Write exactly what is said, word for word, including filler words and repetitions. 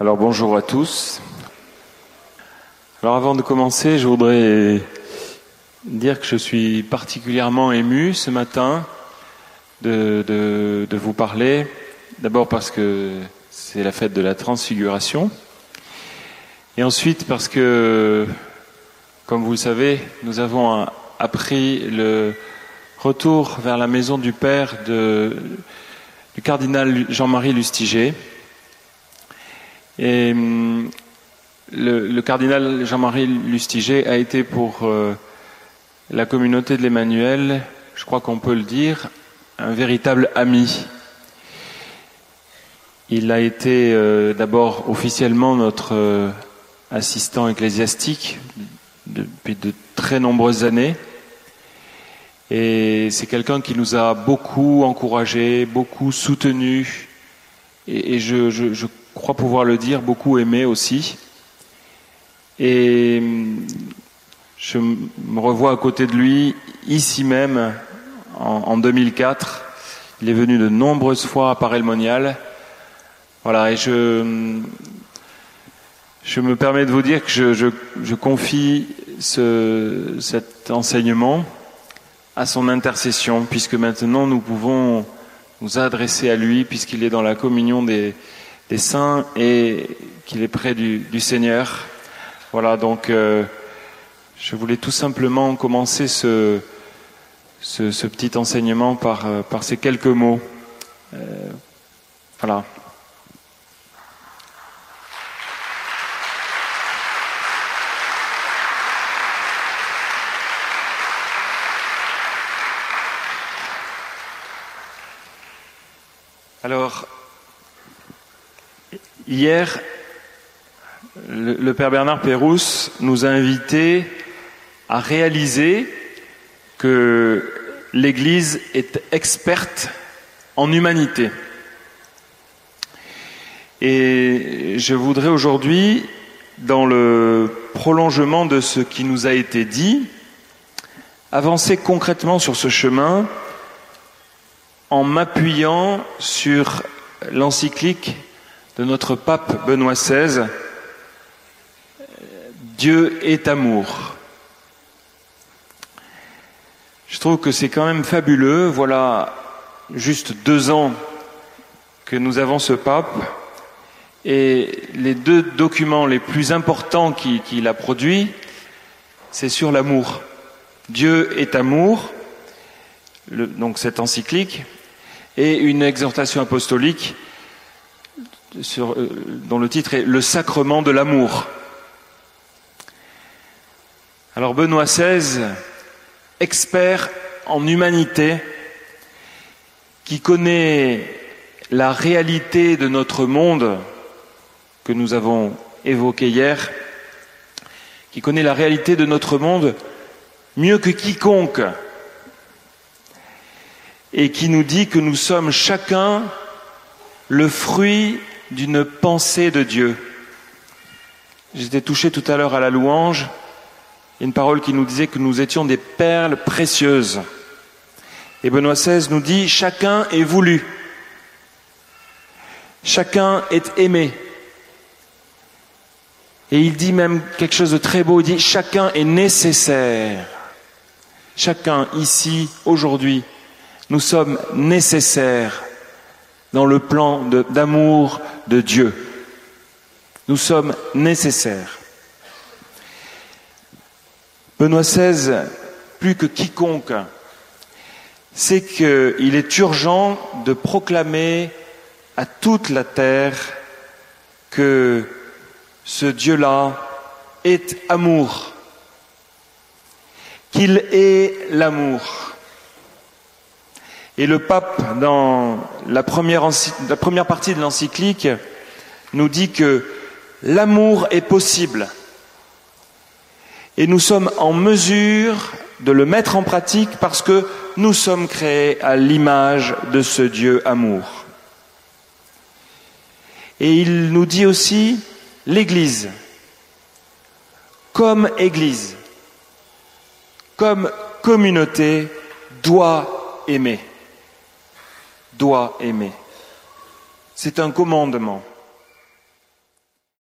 Alors bonjour à tous. Alors avant de commencer, je voudrais dire que je suis particulièrement ému ce matin de, de, de vous parler. D'abord parce que c'est la fête de la Transfiguration. Et ensuite parce que, comme vous le savez, nous avons appris le retour vers la maison du Père de, du cardinal Jean-Marie Lustiger. Et le, le cardinal Jean-Marie Lustiger a été pour euh, la communauté de l'Emmanuel, je crois qu'on peut le dire, un véritable ami. Il a été euh, d'abord officiellement notre euh, assistant ecclésiastique depuis de très nombreuses années. Et c'est quelqu'un qui nous a beaucoup encouragés, beaucoup soutenus, et, et je, je, je crois pouvoir le dire, beaucoup aimé aussi. Et je me revois à côté de lui, ici même, en, en deux mille quatre. Il est venu de nombreuses fois à Paray-le-Monial. Voilà, et je, je me permets de vous dire que je, je, je confie ce, cet enseignement à son intercession, puisque maintenant nous pouvons nous adresser à lui, puisqu'il est dans la communion des, des saints et qu'il est près du, du Seigneur. Voilà, donc euh, je voulais tout simplement commencer ce, ce, ce petit enseignement par, euh, par ces quelques mots. Euh, voilà. Alors, hier, le, le Père Bernard Pérouse nous a invités à réaliser que l'Église est experte en humanité. Et je voudrais aujourd'hui, dans le prolongement de ce qui nous a été dit, avancer concrètement sur ce chemin en m'appuyant sur l'encyclique de notre pape Benoît seize, « Dieu est amour ». Je trouve que c'est quand même fabuleux. Voilà juste deux ans que nous avons ce pape, et les deux documents les plus importants qu'il, qu'il a produits, c'est sur l'amour. Dieu est amour, le, donc cette encyclique, et une exhortation apostolique sur, euh, dont le titre est « Le sacrement de l'amour ». Alors Benoît seize, expert en humanité, qui connaît la réalité de notre monde que nous avons évoqué hier, qui connaît la réalité de notre monde mieux que quiconque, et qui nous dit que nous sommes chacun le fruit d'une pensée de Dieu. J'étais touché tout à l'heure à la louange, une parole qui nous disait que nous étions des perles précieuses. Et Benoît seize nous dit « Chacun est voulu, chacun est aimé ». Et il dit même quelque chose de très beau, il dit « Chacun est nécessaire ». Chacun ici, aujourd'hui, nous sommes nécessaires dans le plan de, d'amour de Dieu. Nous sommes nécessaires. Benoît seize, plus que quiconque, sait qu'il est urgent de proclamer à toute la terre que ce Dieu-là est amour, qu'il est l'amour. Et le pape, dans la première, la première partie de l'encyclique, nous dit que l'amour est possible. Et nous sommes en mesure de le mettre en pratique parce que nous sommes créés à l'image de ce Dieu amour. Et il nous dit aussi, l'Église, comme Église, comme communauté, doit aimer. Doit aimer. C'est un commandement.